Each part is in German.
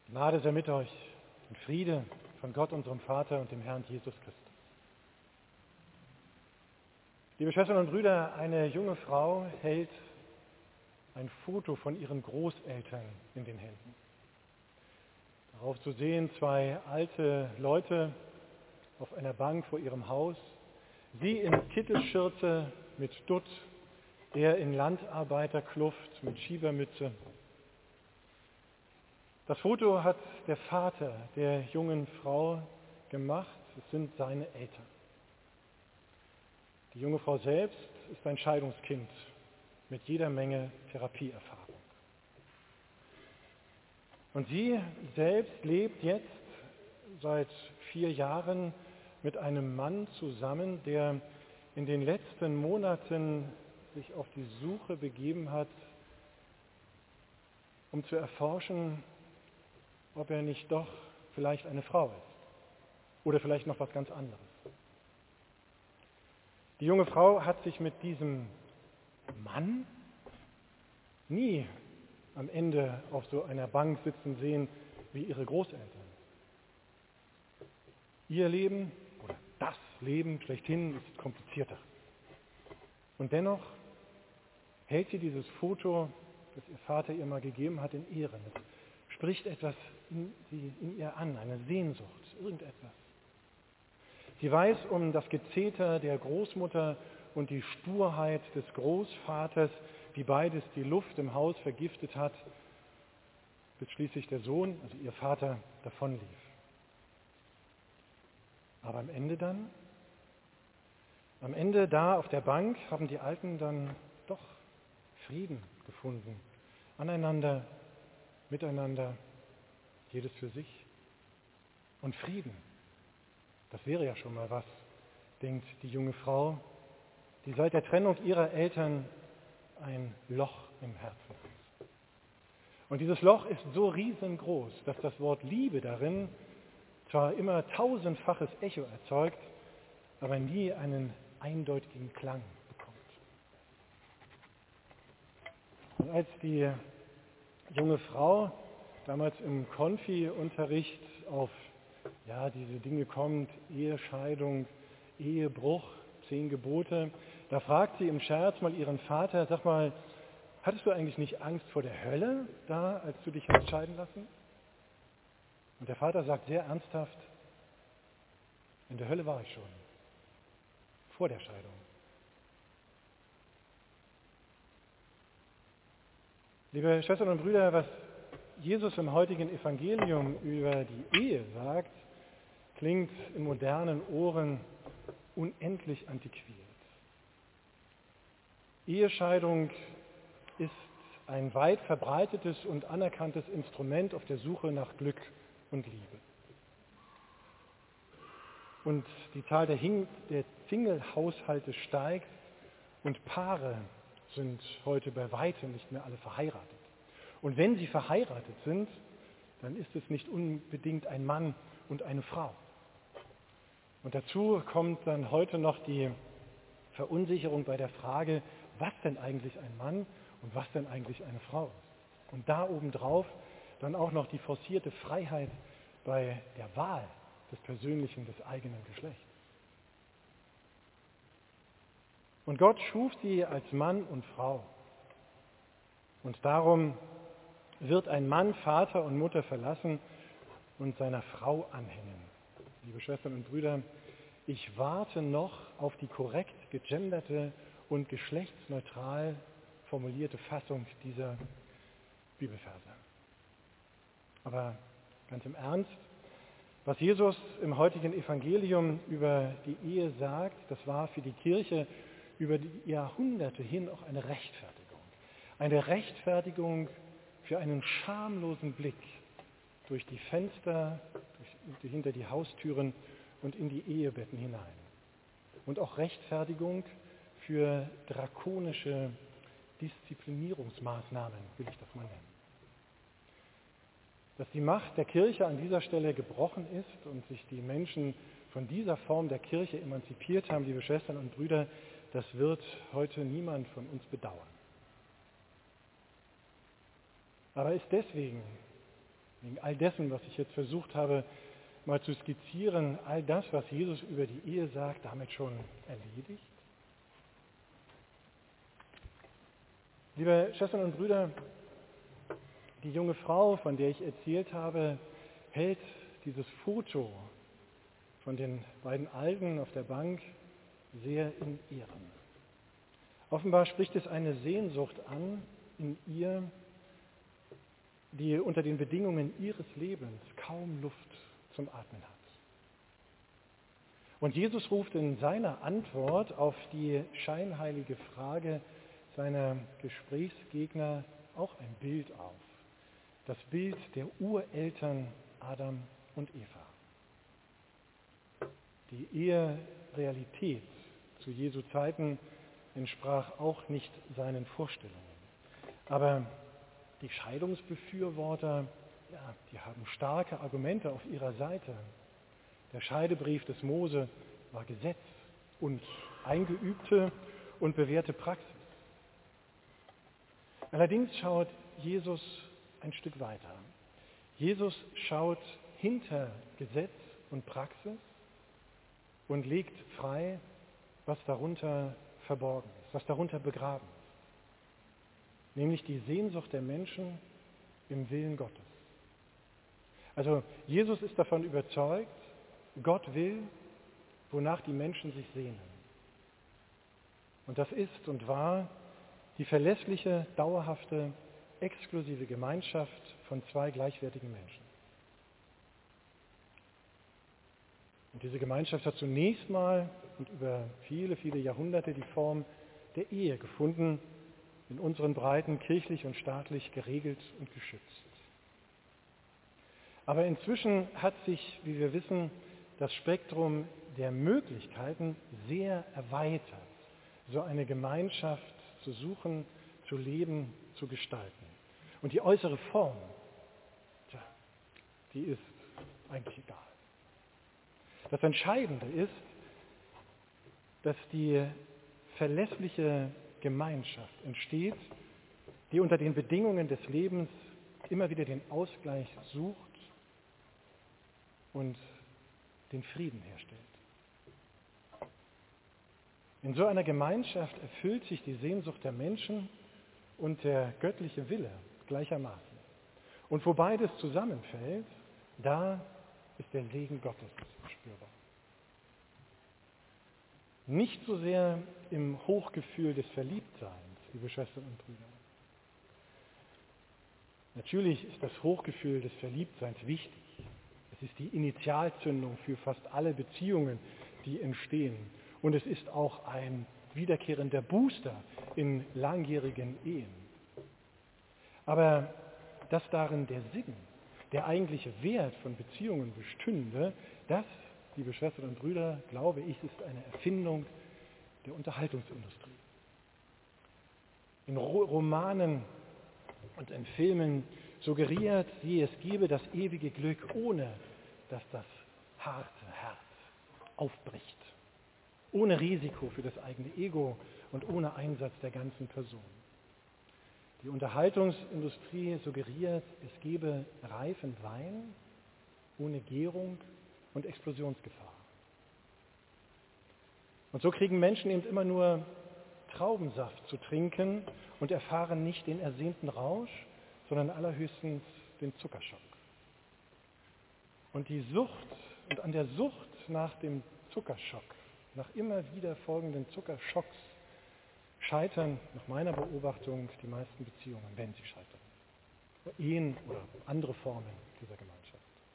Gnade sei mit euch und Friede von Gott, unserem Vater und dem Herrn Jesus Christus. Liebe Schwestern und Brüder, eine junge Frau hält ein Foto von ihren Großeltern in den Händen. Darauf zu sehen zwei alte Leute auf einer Bank vor ihrem Haus, sie in Kittelschürze mit Dutt, er in Landarbeiterkluft mit Schiebermütze. Das Foto hat der Vater der jungen Frau gemacht, es sind seine Eltern. Die junge Frau selbst ist ein Scheidungskind mit jeder Menge Therapieerfahrung. Und sie selbst lebt jetzt seit 4 Jahren mit einem Mann zusammen, der in den letzten Monaten sich auf die Suche begeben hat, um zu erforschen, ob er nicht doch vielleicht eine Frau ist oder vielleicht noch was ganz anderes. Die junge Frau hat sich mit diesem Mann nie am Ende auf so einer Bank sitzen sehen wie ihre Großeltern. Ihr Leben oder das Leben schlechthin ist komplizierter. Und dennoch hält sie dieses Foto, das ihr Vater ihr mal gegeben hat, in Ehren. Es spricht etwas in ihr an, eine Sehnsucht, irgendetwas. Sie weiß um das Gezeter der Großmutter und die Sturheit des Großvaters, wie beides die Luft im Haus vergiftet hat, bis schließlich der Sohn, also ihr Vater, davonlief. Aber am Ende da auf der Bank haben die Alten dann doch Frieden gefunden, aneinander, miteinander, jedes für sich. Und Frieden, das wäre ja schon mal was, denkt die junge Frau, die seit der Trennung ihrer Eltern ein Loch im Herzen hat. Und dieses Loch ist so riesengroß, dass das Wort Liebe darin zwar immer 1000-faches Echo erzeugt, aber nie einen eindeutigen Klang bekommt. Und als die junge Frau damals im Konfi-Unterricht auf diese Dinge kommt, Ehescheidung, Ehebruch, 10 Gebote, da fragt sie im Scherz mal ihren Vater, sag mal, hattest du eigentlich nicht Angst vor der Hölle da, als du dich hast scheiden lassen? Und der Vater sagt sehr ernsthaft, in der Hölle war ich schon, vor der Scheidung. Liebe Schwestern und Brüder, was Jesus im heutigen Evangelium über die Ehe sagt, klingt in modernen Ohren unendlich antiquiert. Ehescheidung ist ein weit verbreitetes und anerkanntes Instrument auf der Suche nach Glück und Liebe. Und die Zahl der Single-Haushalte steigt und Paare sind heute bei weitem nicht mehr alle verheiratet. Und wenn sie verheiratet sind, dann ist es nicht unbedingt ein Mann und eine Frau. Und dazu kommt dann heute noch die Verunsicherung bei der Frage, was denn eigentlich ein Mann und was denn eigentlich eine Frau ist. Und da obendrauf dann auch noch die forcierte Freiheit bei der Wahl des persönlichen, des eigenen Geschlechts. Und Gott schuf sie als Mann und Frau. Und darum wird ein Mann Vater und Mutter verlassen und seiner Frau anhängen. Liebe Schwestern und Brüder, ich warte noch auf die korrekt gegenderte und geschlechtsneutral formulierte Fassung dieser Bibelverse. Aber ganz im Ernst, was Jesus im heutigen Evangelium über die Ehe sagt, das war für die Kirche über die Jahrhunderte hin auch eine Rechtfertigung. Eine Rechtfertigung für einen schamlosen Blick durch die Fenster, hinter die Haustüren und in die Ehebetten hinein. Und auch Rechtfertigung für drakonische Disziplinierungsmaßnahmen, will ich das mal nennen. Dass die Macht der Kirche an dieser Stelle gebrochen ist und sich die Menschen von dieser Form der Kirche emanzipiert haben, liebe Schwestern und Brüder, das wird heute niemand von uns bedauern. Aber ist deswegen Wegen all dessen, was ich jetzt versucht habe, mal zu skizzieren, all das, was Jesus über die Ehe sagt, damit schon erledigt? Liebe Schwestern und Brüder, die junge Frau, von der ich erzählt habe, hält dieses Foto von den beiden Alten auf der Bank sehr in Ehren. Offenbar spricht es eine Sehnsucht an in ihr, die unter den Bedingungen ihres Lebens kaum Luft zum Atmen hat. Und Jesus ruft in seiner Antwort auf die scheinheilige Frage seiner Gesprächsgegner auch ein Bild auf. Das Bild der Ureltern Adam und Eva. Die Eherealität zu Jesu Zeiten entsprach auch nicht seinen Vorstellungen. Aber die Scheidungsbefürworter, ja, die haben starke Argumente auf ihrer Seite. Der Scheidebrief des Mose war Gesetz und eingeübte und bewährte Praxis. Allerdings schaut Jesus ein Stück weiter. Jesus schaut hinter Gesetz und Praxis und legt frei, was darunter verborgen ist, was darunter begraben ist. Nämlich die Sehnsucht der Menschen im Willen Gottes. Also Jesus ist davon überzeugt, Gott will, wonach die Menschen sich sehnen. Und das ist und war die verlässliche, dauerhafte, exklusive Gemeinschaft von zwei gleichwertigen Menschen. Und diese Gemeinschaft hat zunächst mal und über viele, viele Jahrhunderte die Form der Ehe gefunden, in unseren Breiten kirchlich und staatlich geregelt und geschützt. Aber inzwischen hat sich, wie wir wissen, das Spektrum der Möglichkeiten sehr erweitert, so eine Gemeinschaft zu suchen, zu leben, zu gestalten. Und die äußere Form, die ist eigentlich egal. Das Entscheidende ist, dass die verlässliche Gemeinschaft entsteht, die unter den Bedingungen des Lebens immer wieder den Ausgleich sucht und den Frieden herstellt. In so einer Gemeinschaft erfüllt sich die Sehnsucht der Menschen und der göttliche Wille gleichermaßen. Und wo beides zusammenfällt, da ist der Segen Gottes spürbar. Nicht so sehr im Hochgefühl des Verliebtseins, liebe Schwestern und Brüder. Natürlich ist das Hochgefühl des Verliebtseins wichtig. Es ist die Initialzündung für fast alle Beziehungen, die entstehen. Und es ist auch ein wiederkehrender Booster in langjährigen Ehen. Aber dass darin der Sinn, der eigentliche Wert von Beziehungen bestünde, das, liebe Schwestern und Brüder, glaube ich, ist eine Erfindung der Unterhaltungsindustrie. In Romanen und in Filmen suggeriert sie, es gebe das ewige Glück, ohne dass das harte Herz aufbricht. Ohne Risiko für das eigene Ego und ohne Einsatz der ganzen Person. Die Unterhaltungsindustrie suggeriert, es gebe reifen Wein ohne Gärung und Explosionsgefahr. Und so kriegen Menschen eben immer nur Traubensaft zu trinken und erfahren nicht den ersehnten Rausch, sondern allerhöchstens den Zuckerschock. Und die Sucht und an der Sucht nach dem Zuckerschock, nach immer wieder folgenden Zuckerschocks, scheitern nach meiner Beobachtung die meisten Beziehungen, wenn sie scheitern. Ehen oder andere Formen dieser Gemeinschaft.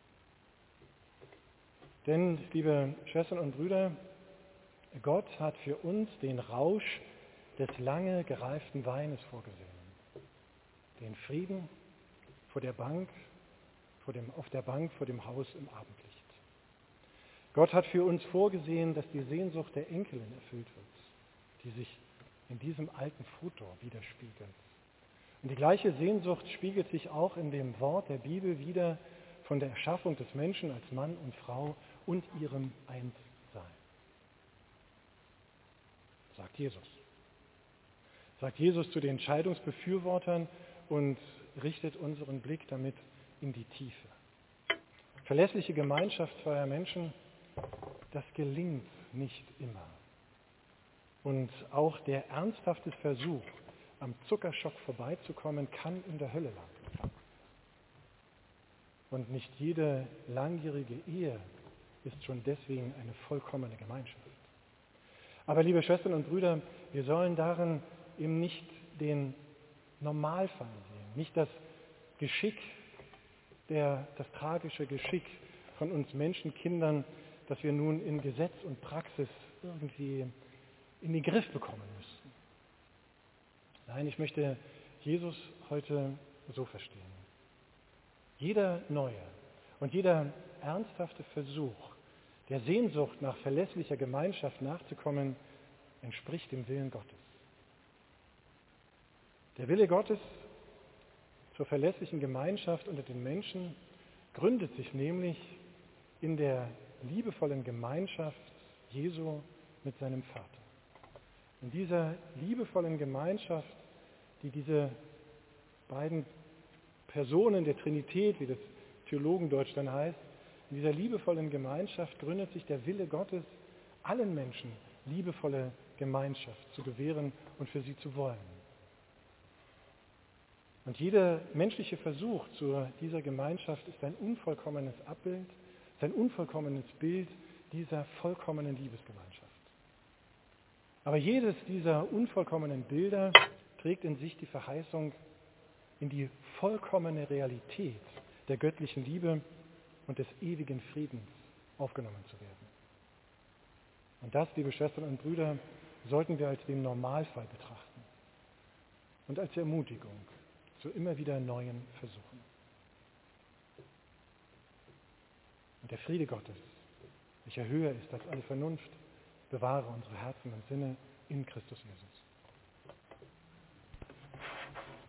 Denn, liebe Schwestern und Brüder, Gott hat für uns den Rausch des lange gereiften Weines vorgesehen. Den Frieden vor der Bank, auf der Bank vor dem Haus im Abendlicht. Gott hat für uns vorgesehen, dass die Sehnsucht der Enkelin erfüllt wird, die sich in diesem alten Foto widerspiegelt. Und die gleiche Sehnsucht spiegelt sich auch in dem Wort der Bibel wider von der Erschaffung des Menschen als Mann und Frau und ihrem Einssein. Sagt Jesus. Sagt Jesus zu den Scheidungsbefürwortern und richtet unseren Blick damit in die Tiefe. Verlässliche Gemeinschaft zweier Menschen, das gelingt nicht immer. Und auch der ernsthafte Versuch, am Zuckerschock vorbeizukommen, kann in der Hölle landen. Und nicht jede langjährige Ehe ist schon deswegen eine vollkommene Gemeinschaft. Aber liebe Schwestern und Brüder, wir sollen darin eben nicht den Normalfall sehen, nicht das Geschick, das tragische Geschick von uns Menschenkindern, das wir nun in Gesetz und Praxis irgendwie in den Griff bekommen müssten. Nein, ich möchte Jesus heute so verstehen. Jeder neue und jeder ernsthafte Versuch, der Sehnsucht nach verlässlicher Gemeinschaft nachzukommen, entspricht dem Willen Gottes. Der Wille Gottes zur verlässlichen Gemeinschaft unter den Menschen gründet sich nämlich in der liebevollen Gemeinschaft Jesu mit seinem Vater. In dieser liebevollen Gemeinschaft, die diese beiden Personen der Trinität, wie das Theologendeutsch dann heißt, in dieser liebevollen Gemeinschaft gründet sich der Wille Gottes, allen Menschen liebevolle Gemeinschaft zu gewähren und für sie zu wollen. Und jeder menschliche Versuch zu dieser Gemeinschaft ist ein unvollkommenes Abbild, ist ein unvollkommenes Bild dieser vollkommenen Liebesgemeinschaft. Aber jedes dieser unvollkommenen Bilder trägt in sich die Verheißung, in die vollkommene Realität der göttlichen Liebe und des ewigen Friedens aufgenommen zu werden. Und das, liebe Schwestern und Brüder, sollten wir als den Normalfall betrachten und als Ermutigung zu immer wieder neuen Versuchen. Und der Friede Gottes, welcher höher ist als alle Vernunft, bewahre unsere Herzen und Sinne in Christus Jesus.